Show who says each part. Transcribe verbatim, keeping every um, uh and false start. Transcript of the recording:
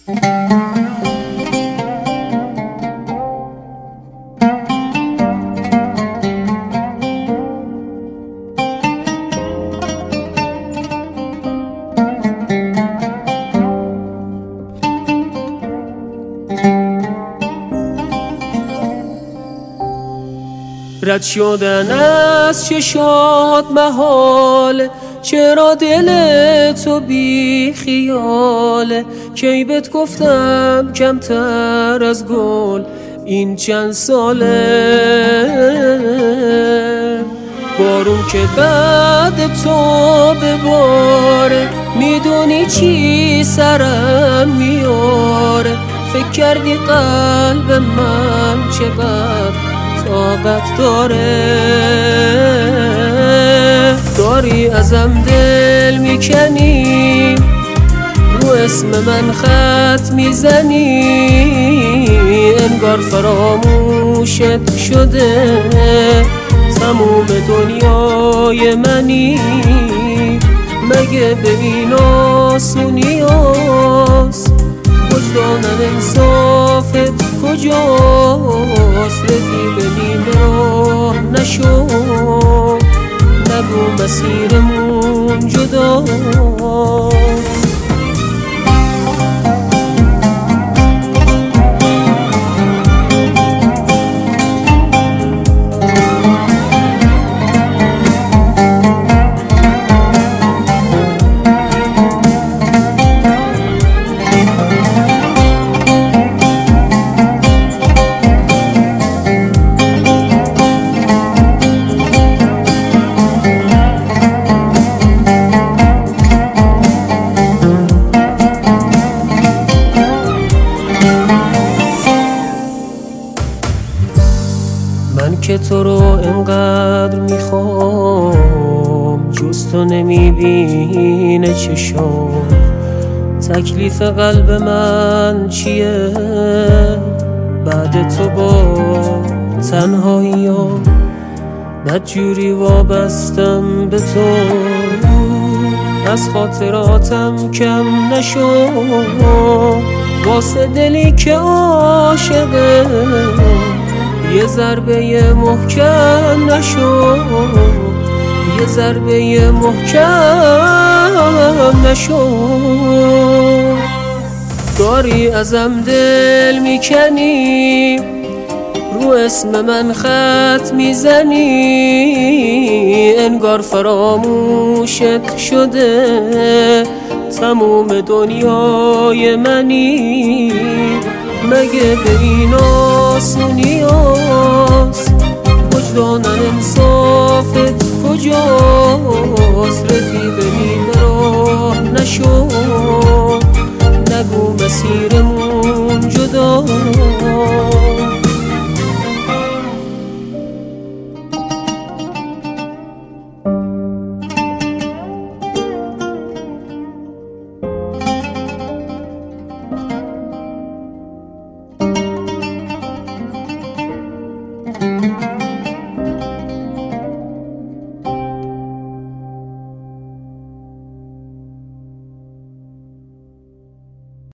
Speaker 1: رد شدن از چشات محاله، چرا دل تو بی خیاله؟ کی بهت گفتم کمتر از گل این چند ساله؟ بارون که بعد تو بباره میدونی چی سرم میاره؟ فکر کردی قلب من چقدر طاقت داره؟ داری ازم دل میکنی، رو اسم من خط میزنی، انگار فراموشت شده تموم دنیای منی. مگه به این آسونی هست؟ وجدانم انصافت کجاست؟ رفیق نیمه راه نشو، نگو مسیرمون جداست. من که تو رو انقدر میخوام، جز تو نمیبینه چشام. تکلیف قلب من چیه بعد تو با تنهایی ها؟ بدجوری وابستم به تو، از خاطراتم کم نشو. واسه دلی که عاشقه یه ضربه محکم نشو، یه ضربه محکم نشو. داری ازم دل میکنی، رو اسم من خط میزنی، انگار فراموشت شده تموم دنیای منی. مگه به این آسونی هست؟ وجدانم انصافت کجاست؟